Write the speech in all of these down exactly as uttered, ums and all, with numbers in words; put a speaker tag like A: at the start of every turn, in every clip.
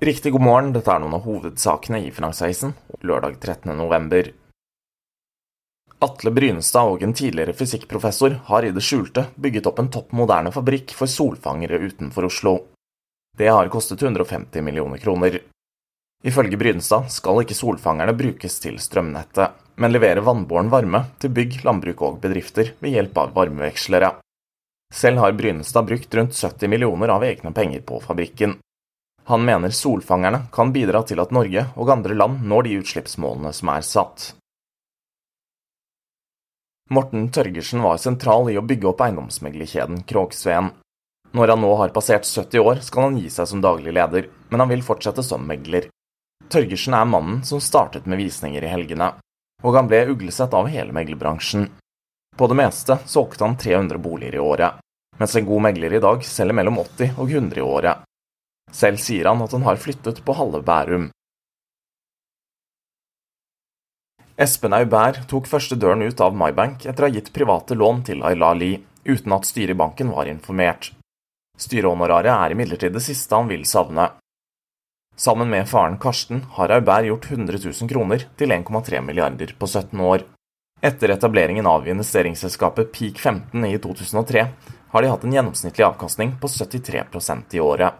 A: Riktig god morgen, dette er noen av hovedsakene i Finansavisen, lørdag trettende november. Atle Brynestad og en tidligere fysikkprofessor har i det skjulte bygget opp en toppmoderne fabrikk for solfangere utenfor Oslo. Det har kostet hundre og femti millioner kroner. Ifølge Brynestad skal ikke solfangerne brukes til strømnettet, men levere vannbåren varme til bygg, landbruk og bedrifter ved hjelp av varmevekslere. Selv har Brynestad brukt rundt sytti millioner av egne penger på fabrikken. Han mener solfangerne kan bidra til at Norge og andre land når de utslippsmålene som er satt. Morten Tørgersen var sentral i å bygge opp eiendomsmeglerkjeden Krogsveen. Når han nå har passert sytti år, skal han gi seg som daglig leder, men han vil fortsette som megler. Tørgersen er mannen som startet med visninger i helgene, og han ble uglesett av hele meglerbransjen. På det meste solgte han tre hundre boliger i året, mens en god megler i dag selger mellom åtti og hundre i året. Selv sier han at han har flyttet på halve Bærum. Espen Aubert tok første døren ut av MyBank etter å ha gitt private lån til Ayla Lie, uten at styret i banken var informert. Styrehonoraret er imidlertid det siste han vil savne. Sammen med faren Karsten har Aubert gjort hundre tusen kroner til en komma tre milliarder på sytten år. Etter etableringen av investeringsselskapet Peak femten i to tusen og tre har de hatt en gjennomsnittlig avkastning på syttitre prosent i året.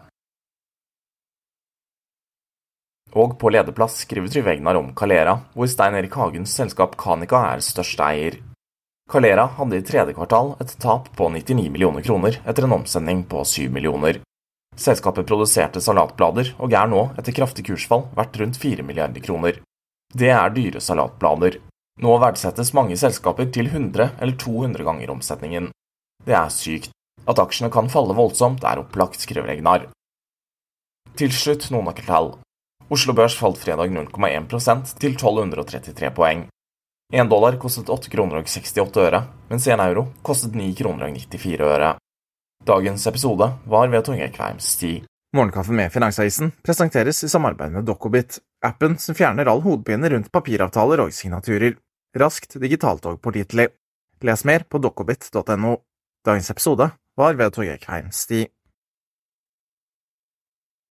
A: Og på lederplass skriver Trygve Egnar om Calera, hvor Stein Erik Hagens selskap Canica er største eier. Calera hadde i tredje kvartal et tap på nittini millioner kroner etter en omsetning på syv millioner. Selskapet produserte salatblader og er nå, etter kraftig kursfall, verdt rundt fire milliarder kroner. Det er dyre salatblader. Nå verdsettes mange selskaper til hundre eller to hundre ganger omsetningen. Det er sykt. At aksjene kan falle voldsomt er opplagt, skriver Egnar. Til slutt noen nøkkeltall. Oslo Børs falt fredag null komma én prosent til tolv hundre og trettitre poeng. En dollar kostet åtte kroner og sekstiåtte øre, mens en euro kostet ni kroner og nittifire øre. Dagens episode var ved Torgeir Kveim Sti. Morgenkaffe med Finansavisen presenteres i samarbeid med Dokobit, appen som fjerner all hodepine rundt papiravtaler og signaturer. Raskt, digitalt og pålitelig. Les mer på dokobit punktum no. Dagens episode var ved Torgeir Kveim Sti.